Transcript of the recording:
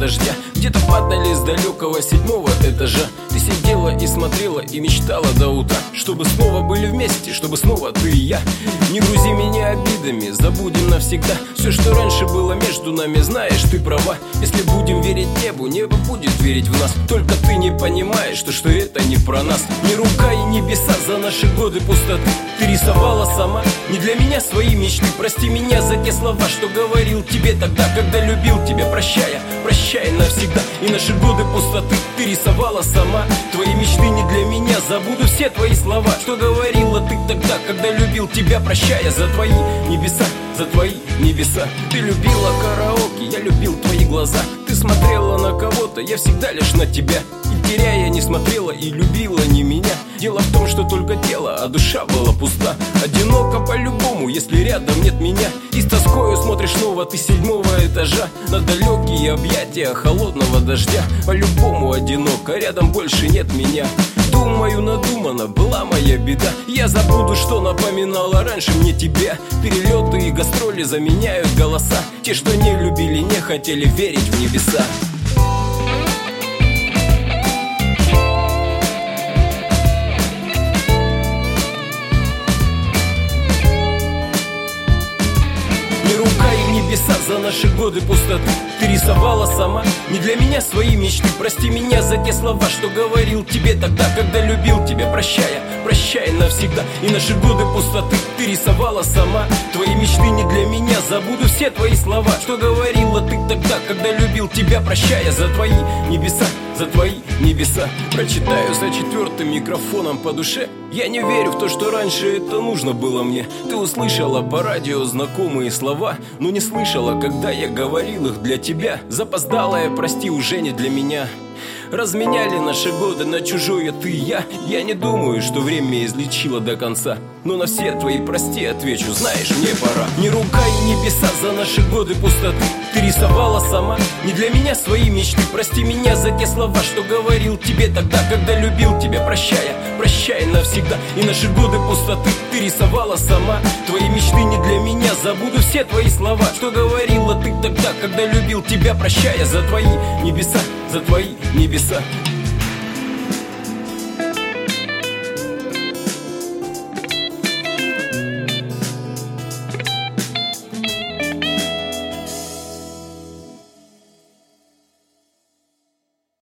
дождя. Где-то падали с далекого 7-го этажа. Ты сидела и смотрела и мечтала до утра, чтобы снова были вместе, чтобы снова ты и я. Не грузи меня обидами, забудем навсегда все, что раньше было между нами. Знаешь, ты права, если будем верить небу, небо будет верить в нас. Только ты не понимаешь, что это не про нас. Ни рука и небеса за наши годы пустоты ты рисовала сама, не для меня свои мечты. Прости меня за те слова, что говорил тебе тогда, когда любил тебя, прощай навсегда. И наши годы пустоты ты рисовала сама. Твои мечты не для меня, забуду все твои слова, что говорила ты тогда, когда любил тебя, прощая за твои небеса, за твои небеса. Ты любила караоке, я любил твои глаза. Ты смотрела на кого-то, я всегда лишь на тебя. И теряя не смотрела и любила не меня. Дело в том, что только тело, а душа была пуста. Одиноко по-любому, если рядом нет меня. И с тоскою смотришь снова ты с 7-го этажа на далекие объятия холодного дождя. По-любому одиноко, рядом больше нет меня. Думаю, надумана была моя беда. Я забуду, что напоминала раньше мне тебя. Перелеты и гастроли заменяют голоса. Те, что не любили, не хотели верить в небеса. Небеса за наши годы пустоты ты рисовала сама, не для меня свои мечты. Прости меня за те слова, что говорил тебе тогда, когда любил тебя, прощай навсегда. И наши годы пустоты ты рисовала сама. Твои мечты не для меня, забуду все твои слова, что говорила ты тогда, когда любил тебя, прощая за твои небеса, за твои небеса. Прочитаю за 4-м микрофоном по душе. Я не верю в то, что раньше это нужно было мне. Ты услышала по радио знакомые слова, но не слышала, когда я говорил их для тебя. Запоздалая, прости, уже не для меня. Разменяли наши годы на чужое ты и я. Я не думаю, что время излечило до конца, но на все твои прости отвечу, знаешь, мне пора. Ни рука и небеса за наши годы пустоты ты рисовала сама, не для меня свои мечты. Прости меня за те слова, что говорил тебе тогда, когда любил тебя, прощай навсегда. И наши годы пустоты ты рисовала сама. Твои мечты не для меня, забуду все твои слова, что говорила ты тогда, когда любил тебя, прощая за твои небеса, за твои небеса.